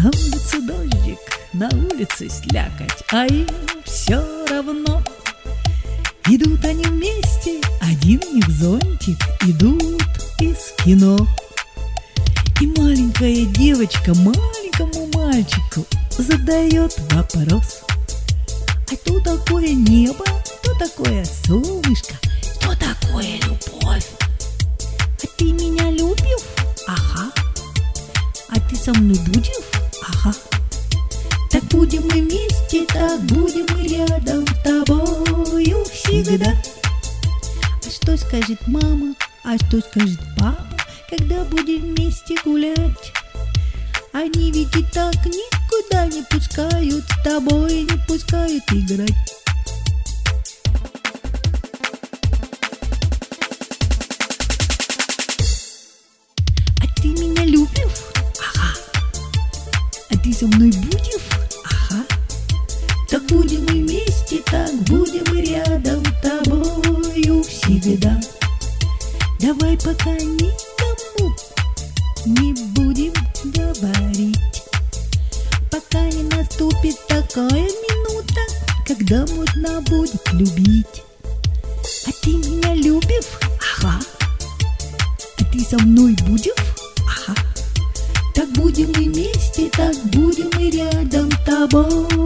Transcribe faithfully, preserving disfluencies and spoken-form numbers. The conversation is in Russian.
На улице дождик, на улице слякоть, а им все равно. Идут они вместе, один у них зонтик, идут из кино. И маленькая девочка маленькому мальчику задает вопрос: а что такое небо, что такое солнышко, что такое любовь? А ты меня любишь? Ага. А ты со мной будешь? Ага. Так будем мы вместе, так будем мы рядом с тобою всегда. А что скажет мама, а что скажет папа, когда будем вместе гулять? Они ведь и так никуда не пускают, с тобой не пускают играть. А ты меня любишь? Ага. А ты со мной будешь? Ага. Так будем мы вместе, так будем мы рядом с тобою всегда. Давай пока никому не будем говорить, пока не наступит такая минута, когда можно будет любить. А ты меня любишь? Ага. А ты со мной будешь? Ага. Так будем мы вместе, так будем мы рядом с тобой